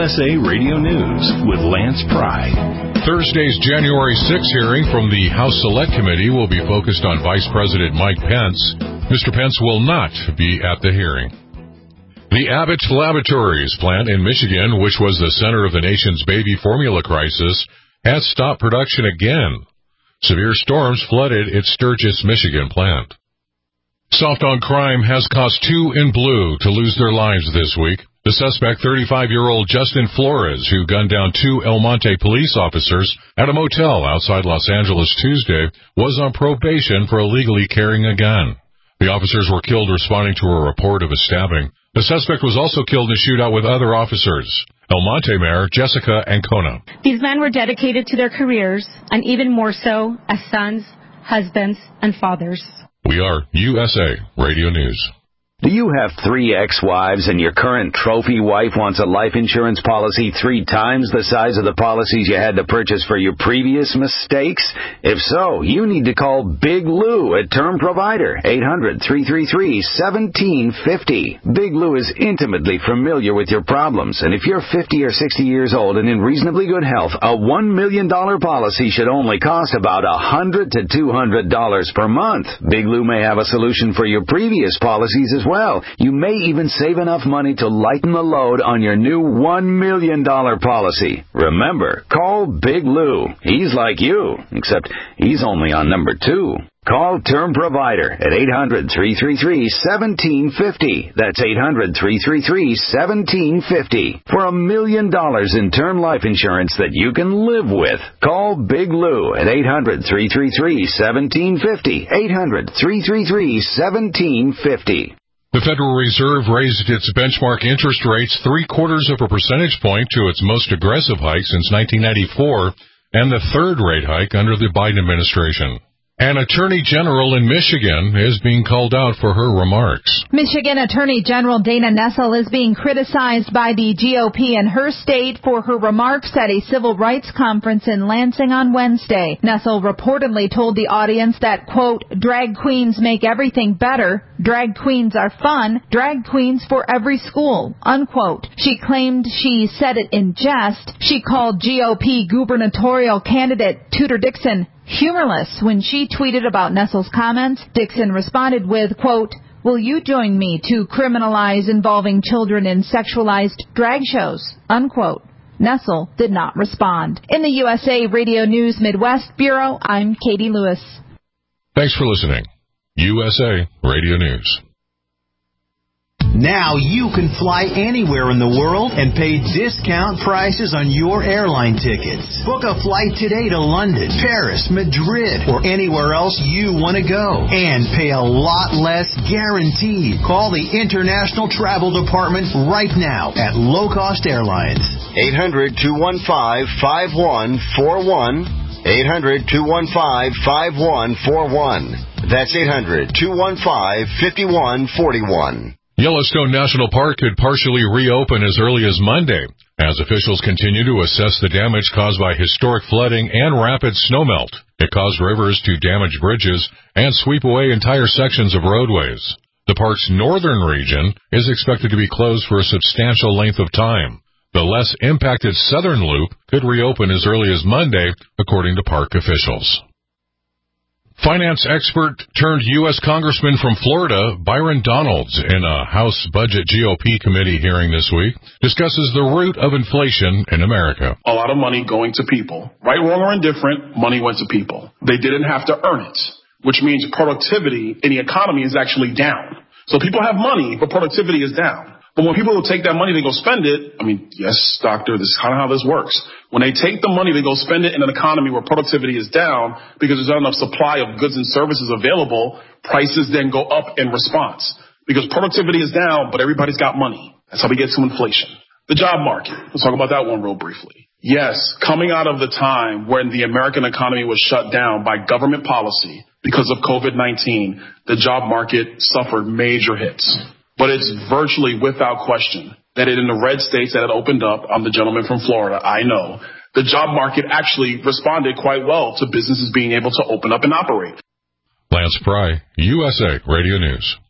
USA Radio News with Lance Pry. Thursday's January 6th hearing from the House Select Committee will be focused on Vice President Mike Pence. Mr. Pence will not be at the hearing. The Abbott Laboratories plant in Michigan, which was the center of the nation's baby formula crisis, has stopped production again. Severe storms flooded its Sturgis, Michigan plant. Soft on crime has caused 2 in blue to lose their lives this week. The suspect, 35-year-old Justin Flores, who gunned down 2 El Monte police officers at a motel outside Los Angeles Tuesday, was on probation for illegally carrying a gun. The officers were killed responding to a report of a stabbing. The suspect was also killed in a shootout with other officers. El Monte Mayor Jessica Ancona. These men were dedicated to their careers, and even more so as sons, husbands, and fathers. We are USA Radio News. Do you have 3 ex-wives and your current trophy wife wants a life insurance policy 3 times the size of the policies you had to purchase for your previous mistakes? If so, you need to call Big Lou at Term Provider, 800-333-1750. Big Lou is intimately familiar with your problems, and if you're 50 or 60 years old and in reasonably good health, a $1 million policy should only cost about $100 to $200 per month. Big Lou may have a solution for your previous policies as well. You may even save enough money to lighten the load on your new $1 million policy. Remember, call Big Lou. He's like you, except he's only on number 2. Call Term Provider at 800-333-1750. That's 800-333-1750. For $1 million in term life insurance that you can live with. Call Big Lou at 800-333-1750. 800-333-1750. The Federal Reserve raised its benchmark interest rates 0.75 percentage point to its most aggressive hike since 1994 and the 3rd rate hike under the Biden administration. An attorney general in Michigan is being called out for her remarks. Michigan Attorney General Dana Nessel is being criticized by the GOP in her state for her remarks at a civil rights conference in Lansing on Wednesday. Nessel reportedly told the audience that, quote, drag queens make everything better, drag queens are fun, drag queens for every school, unquote. She claimed she said it in jest. She called GOP gubernatorial candidate Tudor Dixon humorless when she tweeted about Nessel's comments. Dixon responded with, quote, will you join me to criminalize involving children in sexualized drag shows, unquote. Nessel did not respond. In the USA Radio News Midwest Bureau, I'm Katie Lewis. Thanks for listening. USA Radio News. Now you can fly anywhere in the world and pay discount prices on your airline tickets. Book a flight today to London, Paris, Madrid, or anywhere else you want to go. And pay a lot less guaranteed. Call the International Travel Department right now at Low Cost Airlines. 800-215-5141. 800-215-5141. That's 800-215-5141. Yellowstone National Park could partially reopen as early as Monday, as officials continue to assess the damage caused by historic flooding and rapid snowmelt. It caused rivers to damage bridges and sweep away entire sections of roadways. The park's northern region is expected to be closed for a substantial length of time. The less impacted southern loop could reopen as early as Monday, according to park officials. Finance expert turned U.S. Congressman from Florida, Byron Donalds, in a House Budget GOP committee hearing this week, discusses the root of inflation in America. A lot of money going to people. Right, wrong, or indifferent, money went to people. They didn't have to earn it, which means productivity in the economy is actually down. So people have money, but productivity is down. But when people will take that money, they go spend it. I mean, yes, doctor, this is kind of how this works. When they take the money, they go spend it in an economy where productivity is down because there's not enough supply of goods and services available. Prices then go up in response because productivity is down, but everybody's got money. That's how we get to inflation. The job market. Let's talk about that one real briefly. Yes, coming out of the time when the American economy was shut down by government policy because of COVID-19, the job market suffered major hits. But it's virtually without question that in the red states that had opened up, I'm the gentleman from Florida, I know, the job market actually responded quite well to businesses being able to open up and operate. Lance Pry, USA Radio News.